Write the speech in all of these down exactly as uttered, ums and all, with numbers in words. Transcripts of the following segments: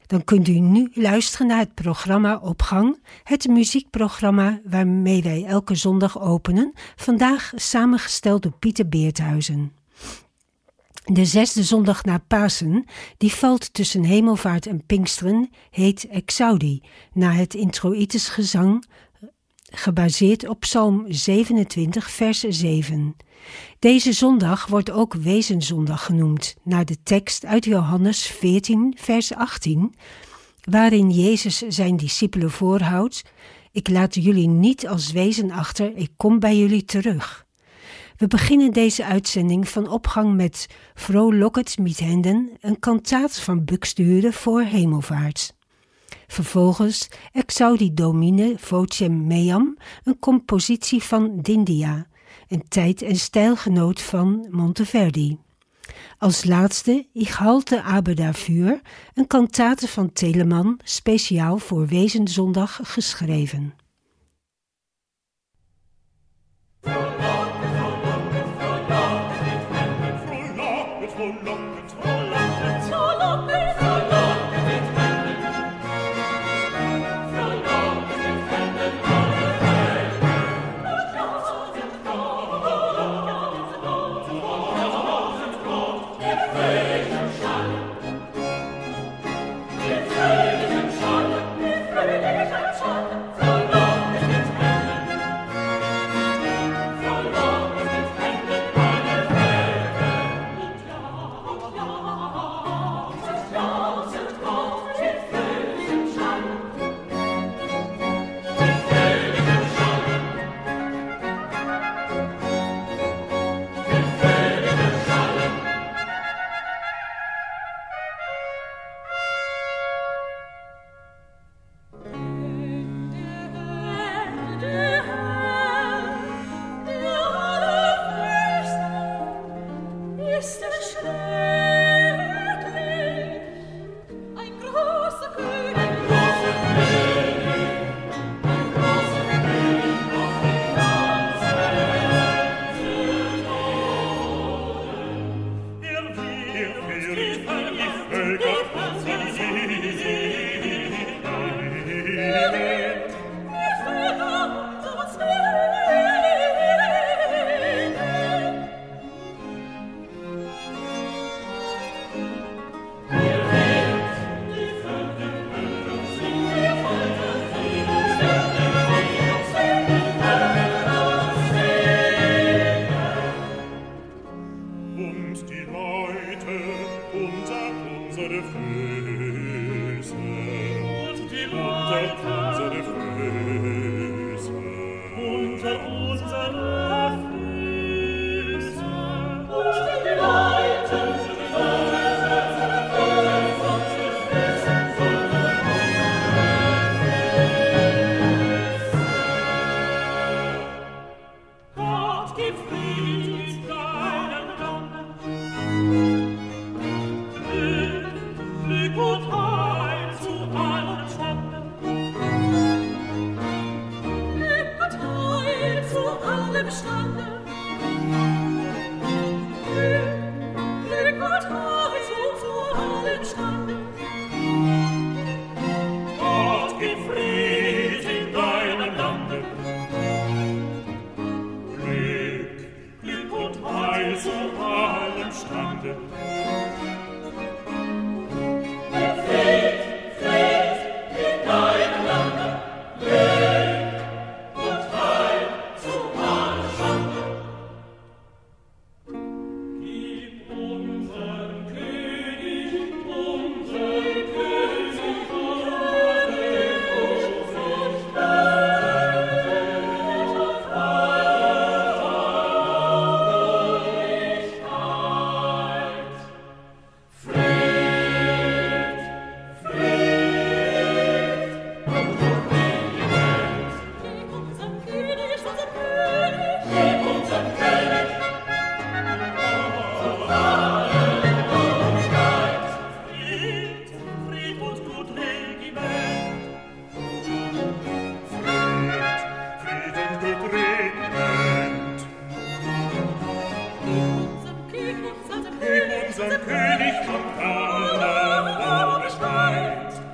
Dan kunt u nu luisteren naar het programma Opgang, het muziekprogramma waarmee wij elke zondag openen, vandaag samengesteld door Pieter Beerthuizen. De zesde zondag na Pasen, die valt tussen Hemelvaart en Pinksteren, heet Exaudi, na het introïtisch gezang, gebaseerd op Psalm zevenentwintig, vers zeven. Deze zondag wordt ook Wezenzondag genoemd, naar de tekst uit Johannes veertien, vers achttien, waarin Jezus zijn discipelen voorhoudt: ik laat jullie niet als wezen achter, ik kom bij jullie terug. We beginnen deze uitzending van Opgang met Frohlocket mit Händen, een kantaat van Buxtehude voor Hemelvaart. Vervolgens Exaudi Domine vocem meam, een compositie van D'India, een tijd- en stijlgenoot van Monteverdi. Als laatste Ich halte aber dafür, een kantate van Telemann, speciaal voor Wezenzondag geschreven. Unser König kommt an, ohne Streit.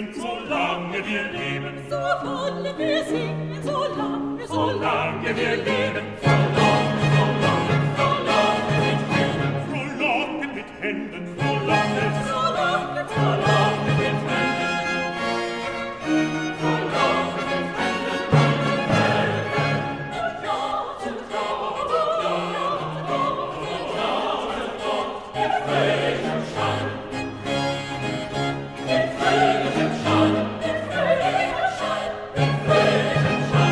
singen, solange wir leben. So wollen wir singen, solange, Solange wir leben. Frohlocken, frohlocken, frohlocken mit Händen. Frohlocken mit Händen, frohlocken, frohlocken, frohlocken mit Händen. Frohlocken mit Händen, alle Welt. Und ja, und ja, und ja, und ja, und ja, und ja, mit fröhlichem Schall. Mit fröhlichem Schall, mit fröhlichem Schall, mit fröhlichem Schall.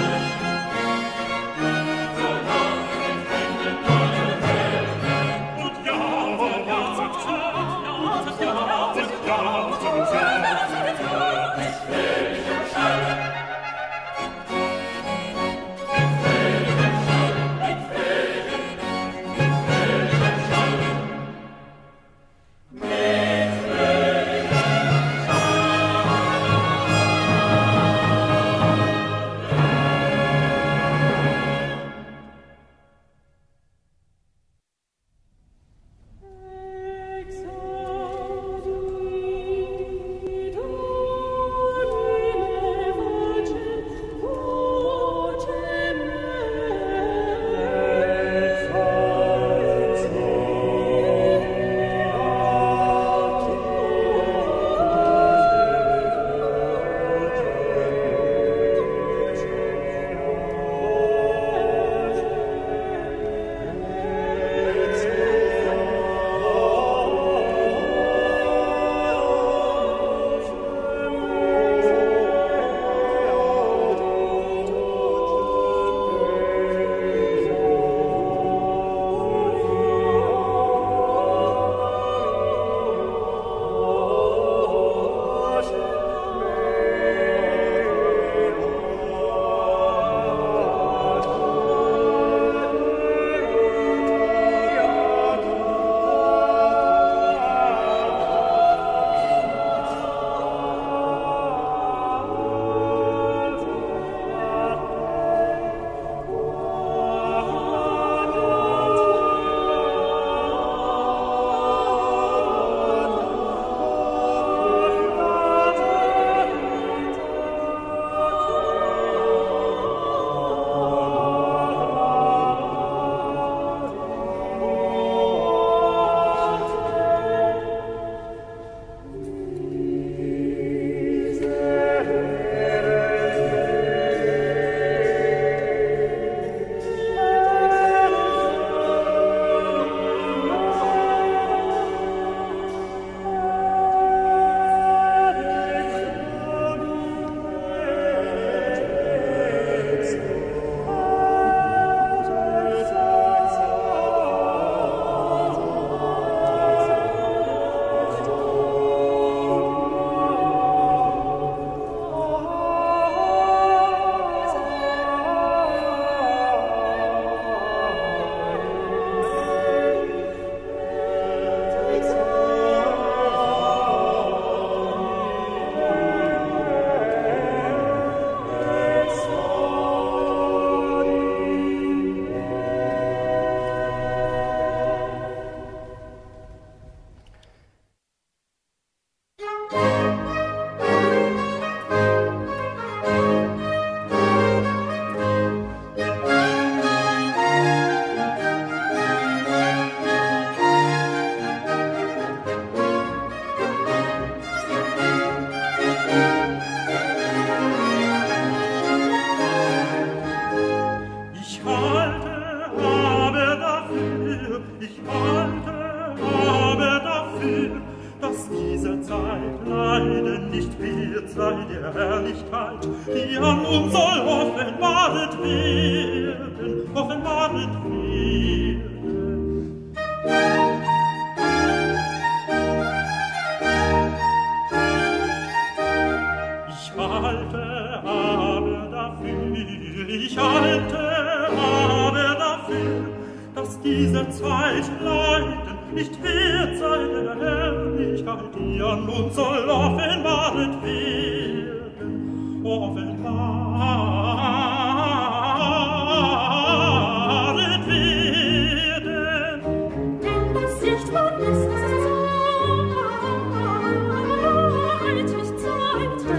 die an uns soll offenbaret werden, offenbaret werden. Ich halte aber dafür, ich halte aber dafür, dass diese Zeit leiden nicht wert sei der Herrlichkeit, die an uns soll offenbaret werden, offenbaret werden. Denn das sichtbar ist, das ist Zeit, nicht Zeit,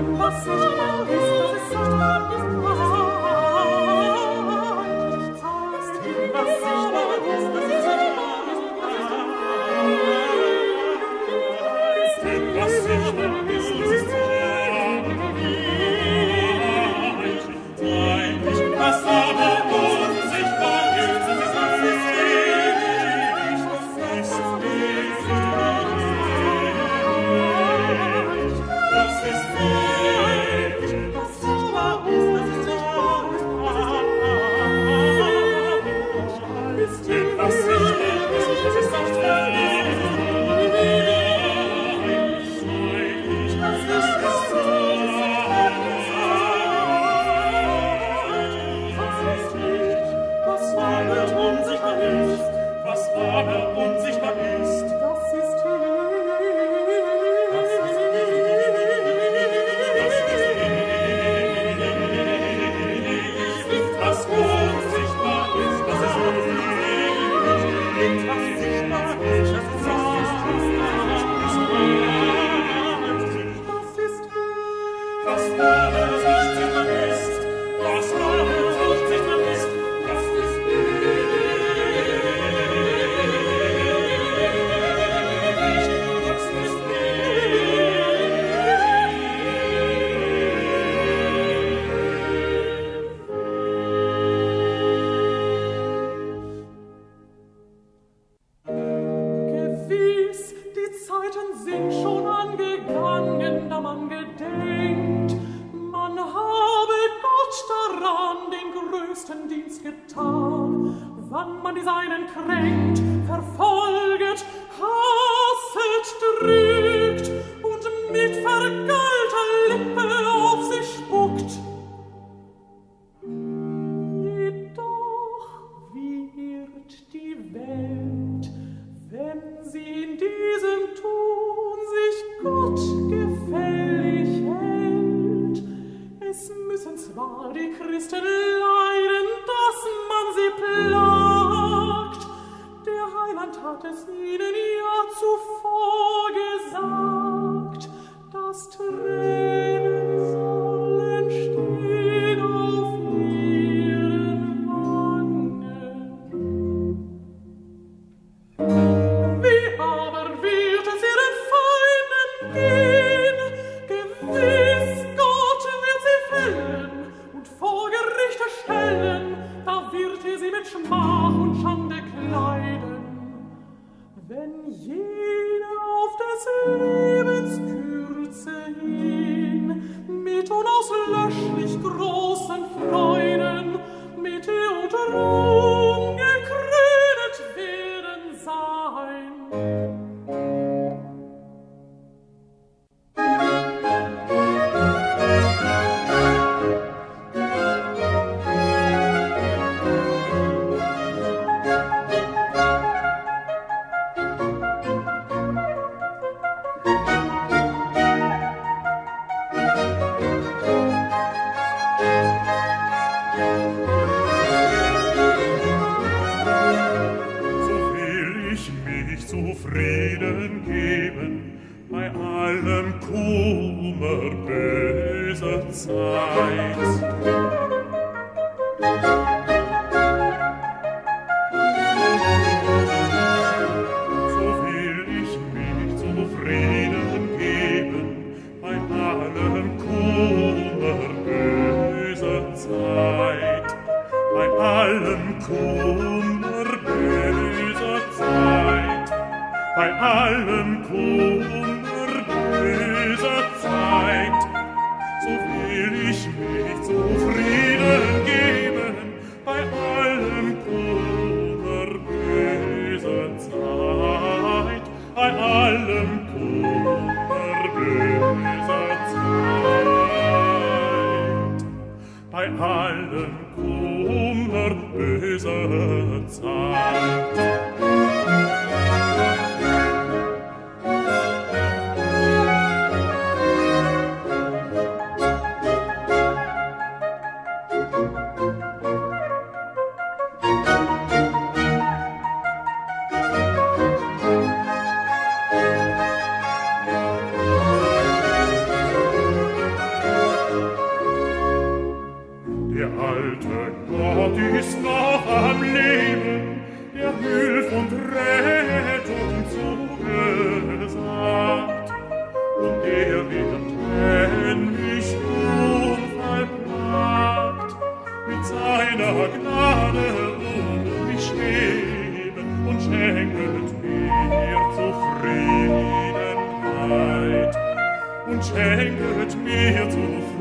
und schenket mir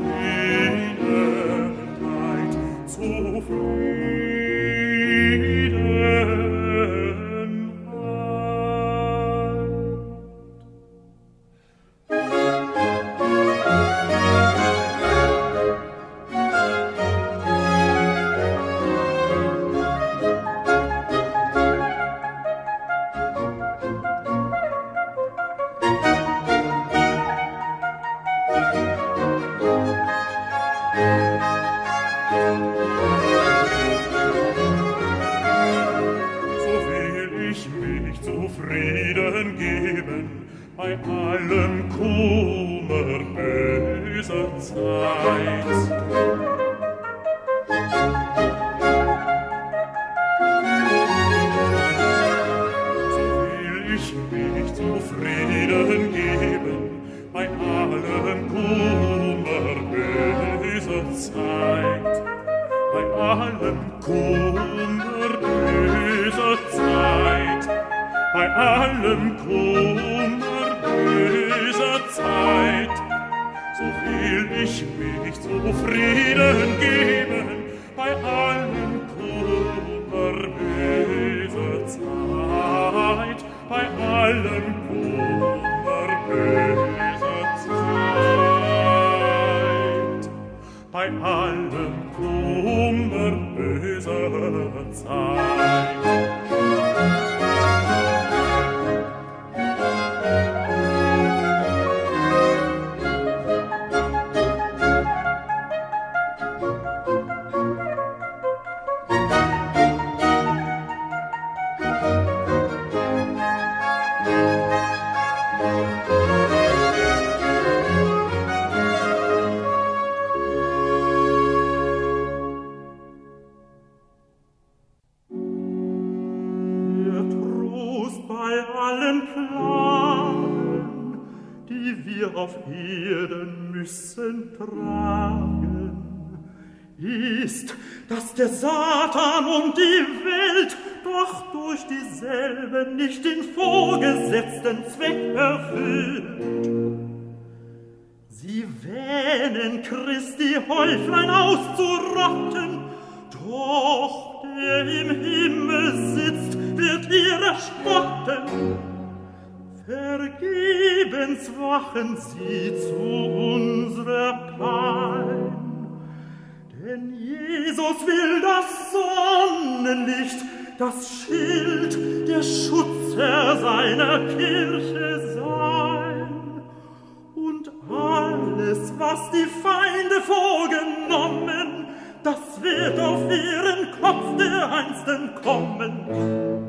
Zufriedenheit, Zufriedenheit. Bei allem Kummer böser Zeit. So will ich mich zufrieden geben, bei allem Kummer böser Zeit. Bei allem Kummer böser Zeit. Bei allem Kummer böser Zeit, so will ich mich zufrieden geben, bei allem Kummer böser Zeit, bei allem Kummer böser Zeit, bei allem Kummer böser Zeit. Auf Erden müssen tragen, ist, dass der Satan und die Welt doch durch dieselben nicht den vorgesetzten Zweck erfüllt. Sie wähnen Christi Häuflein auszurotten, doch der im Himmel sitzt, wird ihrer spotten. Vergebens wachen sie zu unserer Pein, denn Jesus will das Sonnenlicht, das Schild, der Schutzherr seiner Kirche sein. Und alles, was die Feinde vorgenommen, das wird auf ihren Kopf dereinsten kommen.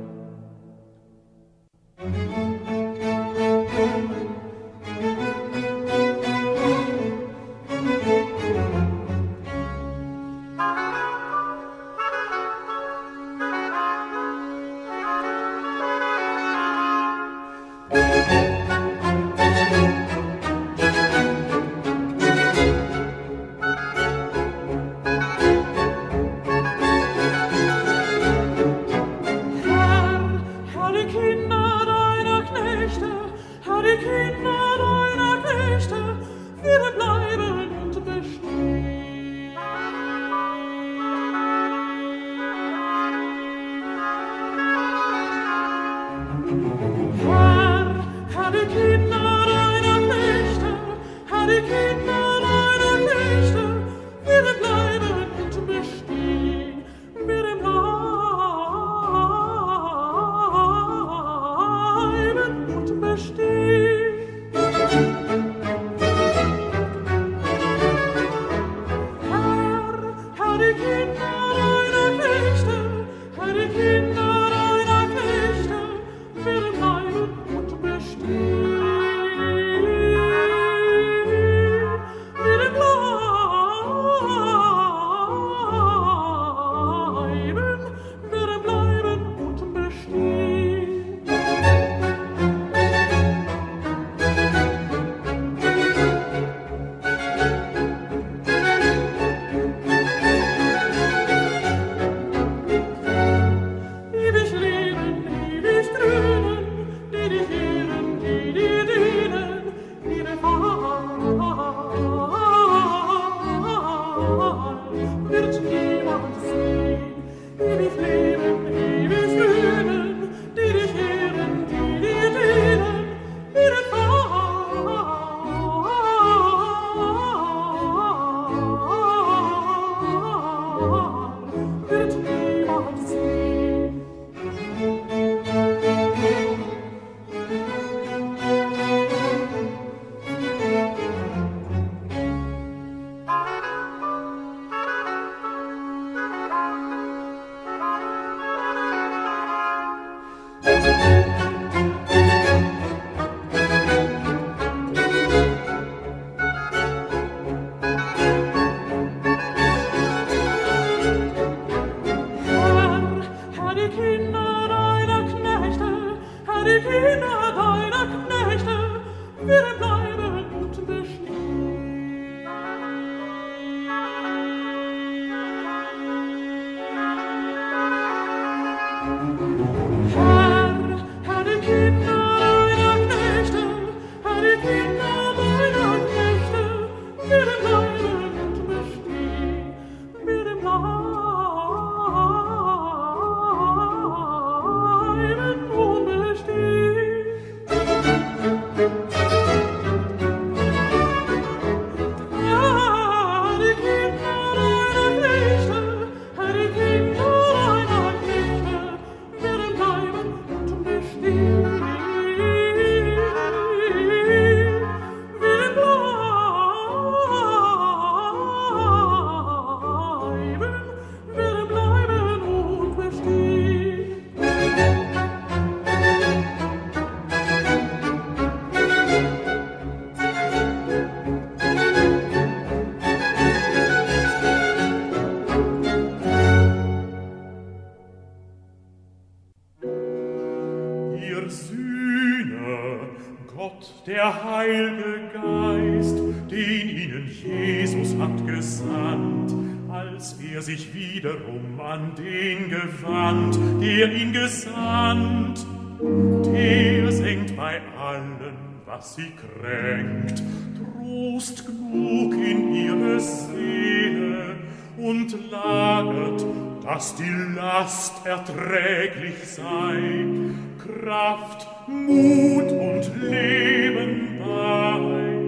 Gott, der Heilige Geist, den ihnen Jesus hat gesandt, als er sich wiederum an den gewandt, der ihn gesandt, der senkt bei allen, was sie kränkt, Trost genug in ihre Seele und lagert, dass die Last erträglich sei, Kraft, Mut und Leben bei.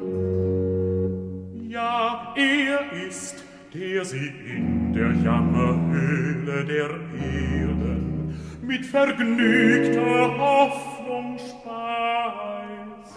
Ja, er ist, der sie in der Jammerhöhle der Erden mit vergnügter Hoffnung speist.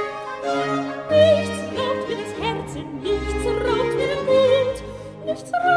Nichts